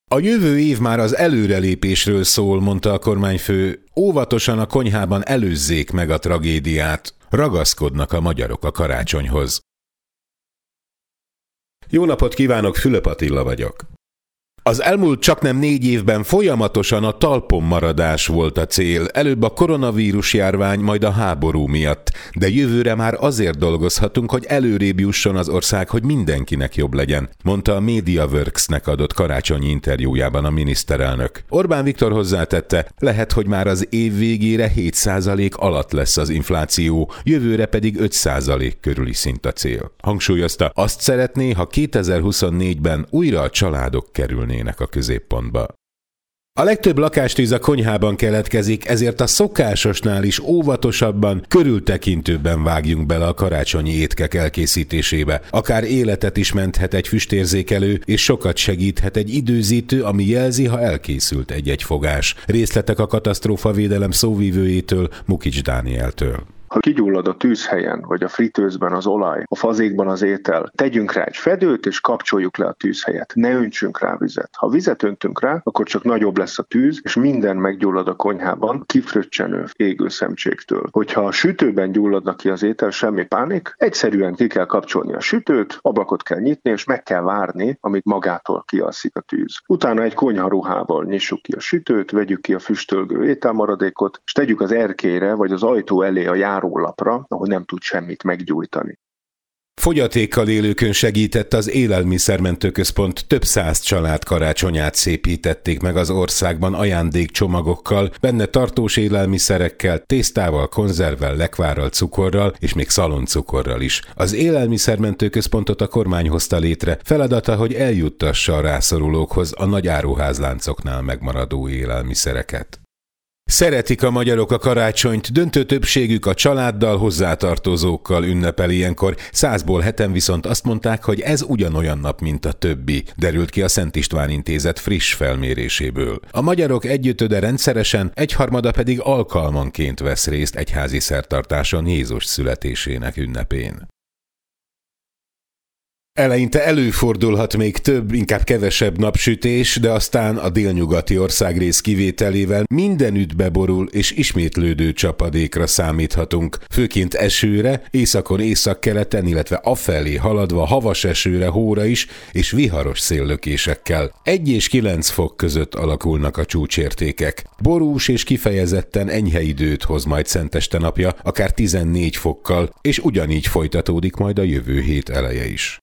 A jövő év már az előrelépésről szól, mondta a kormányfő. Óvatosan a konyhában előzzék meg a tragédiát. Ragaszkodnak a magyarok a karácsonyhoz. Jó napot kívánok, Fülöp Attila vagyok. Az elmúlt csaknem 4 évben folyamatosan a talpon maradás volt a cél, előbb a koronavírus járvány, majd a háború miatt, de jövőre már azért dolgozhatunk, hogy előrébb jusson az ország, hogy mindenkinek jobb legyen, mondta a MediaWorks-nek adott karácsonyi interjújában a miniszterelnök. Orbán Viktor hozzátette, lehet, hogy már az év végére 7% alatt lesz az infláció, jövőre pedig 5% körüli szint a cél. Hangsúlyozta, azt szeretné, ha 2024-ben újra a családok kerülnének a középpontba. A legtöbb lakástűz a konyhában keletkezik, ezért a szokásosnál is óvatosabban, körültekintőbben vágjunk bele a karácsonyi étkek elkészítésébe. Akár életet is menthet egy füstérzékelő, és sokat segíthet egy időzítő, ami jelzi, ha elkészült egy-egy fogás. Részletek a katasztrófavédelem szóvivőjétől, Mukics Dánieltől. Ha kigyullad a tűzhelyen, vagy a fritőzben az olaj, a fazékban az étel, tegyünk rá egy fedőt, és kapcsoljuk le a tűzhelyet. Ne öntsünk rá vizet. Ha vizet öntünk rá, akkor csak nagyobb lesz a tűz, és minden meggyullad a konyhában, kifröccsenő égő szemcségtől. Hogyha a sütőben gyulladna ki az étel, semmi pánik, egyszerűen ki kell kapcsolni a sütőt, ablakot kell nyitni, és meg kell várni, amíg magától kialszik a tűz. Utána egy konyharuhával nyissuk ki a sütőt, vegyük ki a füstölgő ételmaradékot, és tegyük az erkélyre, vagy az ajtó elé a járólapra, ahol nem tud semmit meggyújtani. Fogyatékkal élőkön segített az Élelmiszermentő Központ, több 100 család karácsonyát szépítették meg az országban ajándékcsomagokkal, benne tartós élelmiszerekkel, tésztával, konzervvel, lekvárral, cukorral és még szaloncukorral is. Az Élelmiszermentő Központot a kormány hozta létre, feladata, hogy eljuttassa a rászorulókhoz a nagy áruházláncoknál megmaradó élelmiszereket. Szeretik a magyarok a karácsonyt, döntő többségük a családdal, hozzátartozókkal ünnepel ilyenkor, 100-ból 7-en viszont azt mondták, hogy ez ugyanolyan nap, mint a többi, derült ki a Szent István Intézet friss felméréséből. A magyarok egyötöde rendszeresen, egyharmada pedig alkalmanként vesz részt egyházi szertartáson Jézus születésének ünnepén. Eleinte előfordulhat még több, inkább kevesebb napsütés, de aztán a délnyugati országrész kivételével mindenütt beborul és ismétlődő csapadékra számíthatunk. Főként esőre, északon, északkeleten, illetve afelé haladva havas esőre, hóra is, és viharos széllökésekkel. 1 és 9 fok között alakulnak a csúcsértékek. Borús és kifejezetten enyhe időt hoz majd Szenteste napja, akár 14 fokkal, és ugyanígy folytatódik majd a jövő hét eleje is.